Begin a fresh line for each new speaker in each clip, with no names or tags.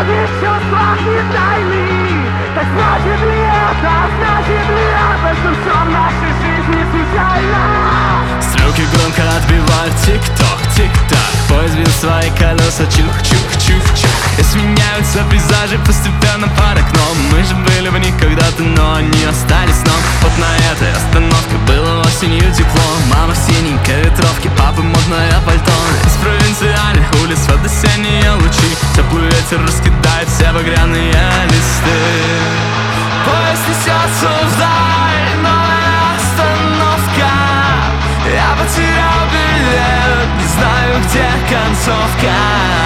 Связи в чувствах не тайны. Так значит ли это, что все в нашей жизни случайно?
Стрелки громко отбивают тик-ток, тик-так. Поезд бьет свои колеса, чух-чух-чух-чух. И сменяются пейзажи постепенно под окном. Мы же были в них когда-то, но они остались сном. Вот на этой остановке было осенью тепло. Мама в синенькой ветровке, папа модное пальто. Из провинциальных улиц под осенние лучи теплый ветер раскидает все багряные листы. Поезд несется вдаль, новая остановка. Я потерял билет, не знаю, где концовка.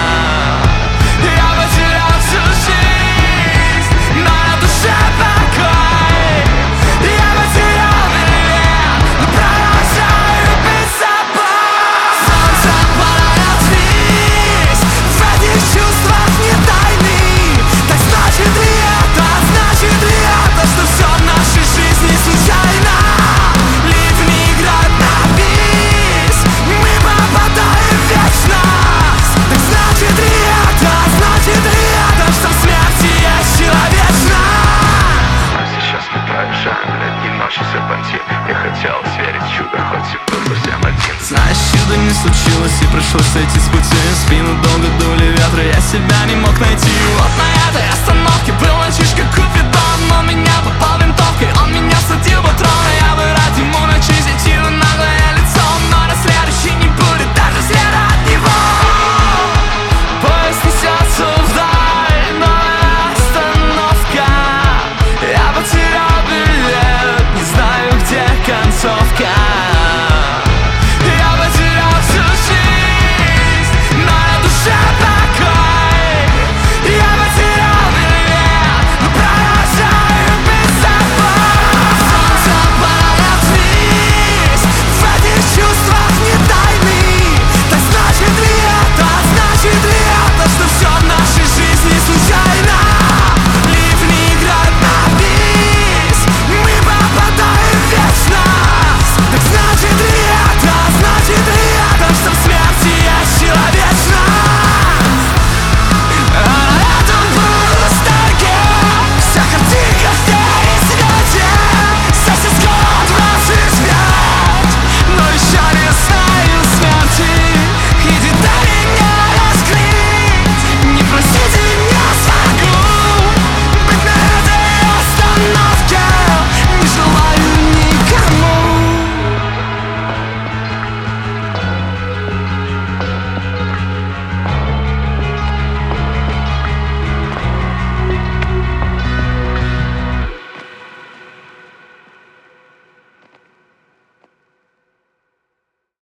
Я потерял всю жизнь, но на душе покой. Я потерял билет, но продолжаю быть собой. Солнце падает вниз, в этих чувствах не тайны. Так значит ли это, что все в нашей жизни случайно? Ливни играют на бис, мы попадаем в вечность. Так значит ли это, что в смерти есть человечно?
А сейчас мы проезжаем летней ночи серпантин. Я хотел верить в чудо, хоть и был совсем один.
Знаешь, чудо не случилось и пришлось сойти с пути. В спину долго дули ветры, я себя не мог найти. Вот на этой остановке был мальчишка Купидон. Он меня попал винтовкой, он меня садил в патроны.